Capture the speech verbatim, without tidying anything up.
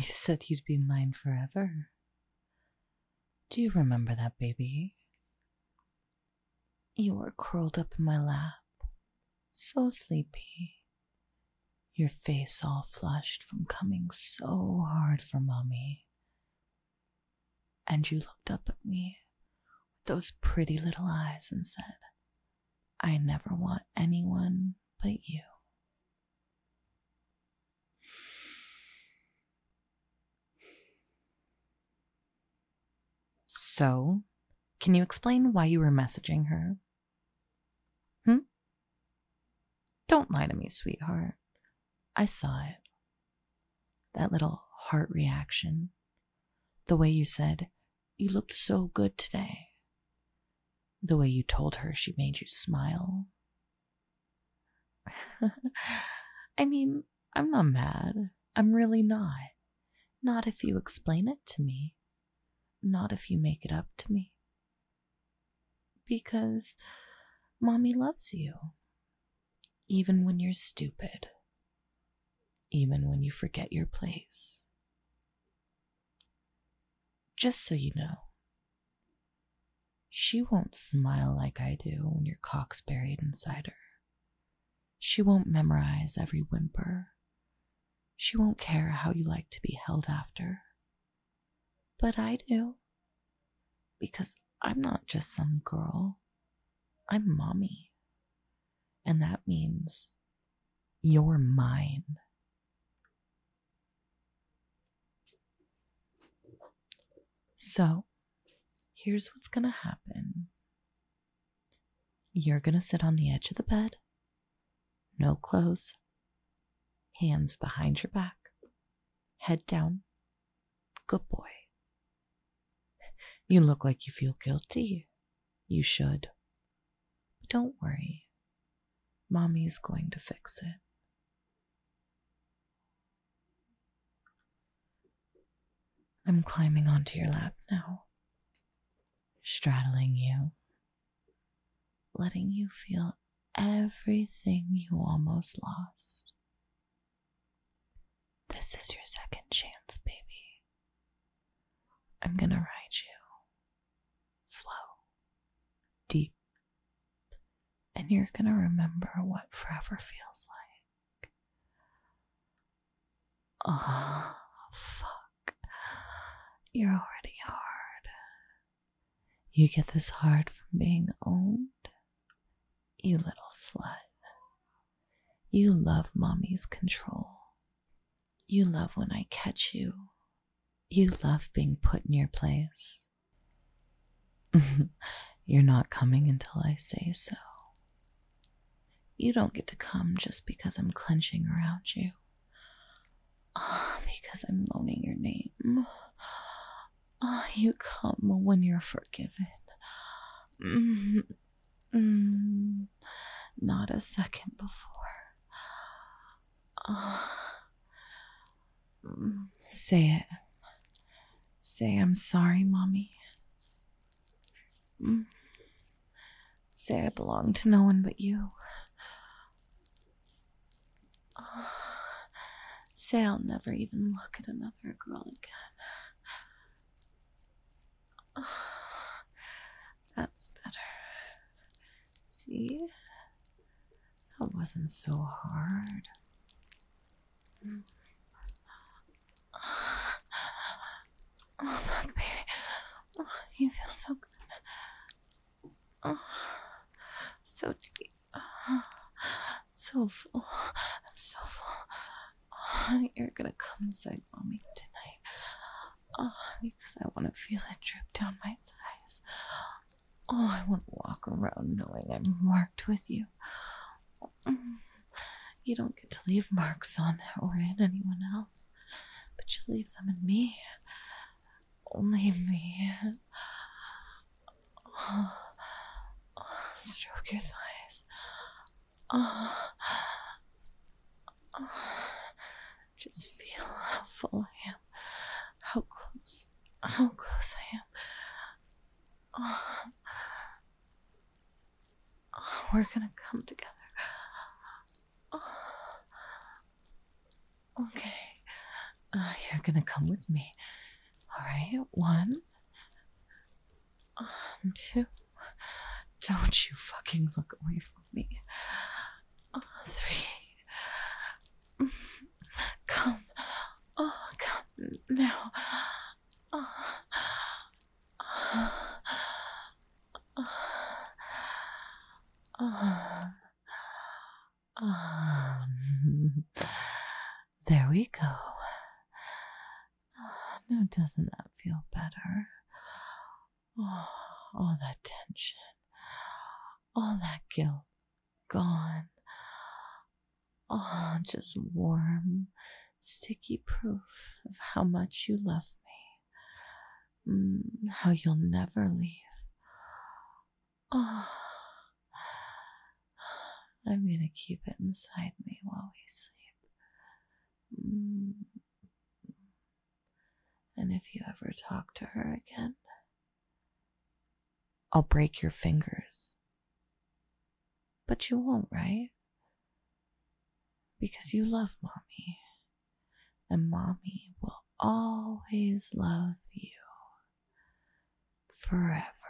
You said you'd be mine forever. Do you remember that, baby? You were curled up in my lap, so sleepy. Your face all flushed from coming so hard for Mommy. And you looked up at me with those pretty little eyes and said, I never want anyone but you. So, can you explain why you were messaging her? Hmm? Don't lie to me, sweetheart. I saw it. That little heart reaction. The way you said, you looked so good today. The way you told her she made you smile. I mean, I'm not mad. I'm really not. Not if you explain it to me. Not if you make it up to me. Because Mommy loves you. Even when you're stupid. Even when you forget your place. Just so you know, she won't smile like I do when your cock's buried inside her. She won't memorize every whimper. She won't care how you like to be held after. But I do. Because I'm not just some girl. I'm Mommy. And that means you're mine. So, here's what's gonna happen. You're gonna sit on the edge of the bed. No clothes. Hands behind your back. Head down. Good boy. You look like you feel guilty. You should. But don't worry. Mommy's going to fix it. I'm climbing onto your lap now. Straddling you. Letting you feel everything you almost lost. This is your second chance, baby. I'm gonna ride you. Slow. Deep. And you're gonna remember what forever feels like. Oh, fuck. You're already hard. You get this hard from being owned? You little slut. You love Mommy's control. You love when I catch you. You love being put in your place. You're not coming until I say so. You don't get to come just because I'm clenching around you. Oh, because I'm moaning your name. Oh, you come when you're forgiven. Mm, mm, not a second before. Oh, mm, say it. Say I'm sorry, Mommy. Mm, say I belong to no one but you. Oh, say I'll never even look at another girl again. Oh, that's better. See? That wasn't so hard. Oh, fuck, baby. Oh, you feel so good. Oh, so deep. Oh, so full. I'm so full. Oh, you're gonna come inside Mommy tonight. Oh, because I want to feel it drip down my thighs. Oh, I want to walk around knowing I'm marked with you. You don't get to leave marks on or in anyone else, but you leave them in me. Only me. Oh, oh, stroke your thighs. Oh, oh, just feel how full I am. How close. How close I am. Oh, oh, we're gonna come together. Oh, okay. Uh, you're gonna come with me. Alright, one. Um, two. Don't you fucking look away from me. Uh, three. Come. Oh, come now. Uh, uh, uh, um, there we go. Now, doesn't that feel better? Oh, all that tension, all that guilt gone. Oh, just warm, sticky proof of how much you love me. Mm, how you'll never leave. Oh, I'm gonna keep it inside me while we sleep. Mm. And if you ever talk to her again, I'll break your fingers. But you won't, right? Because you love Mommy. And Mommy will always love you. Forever.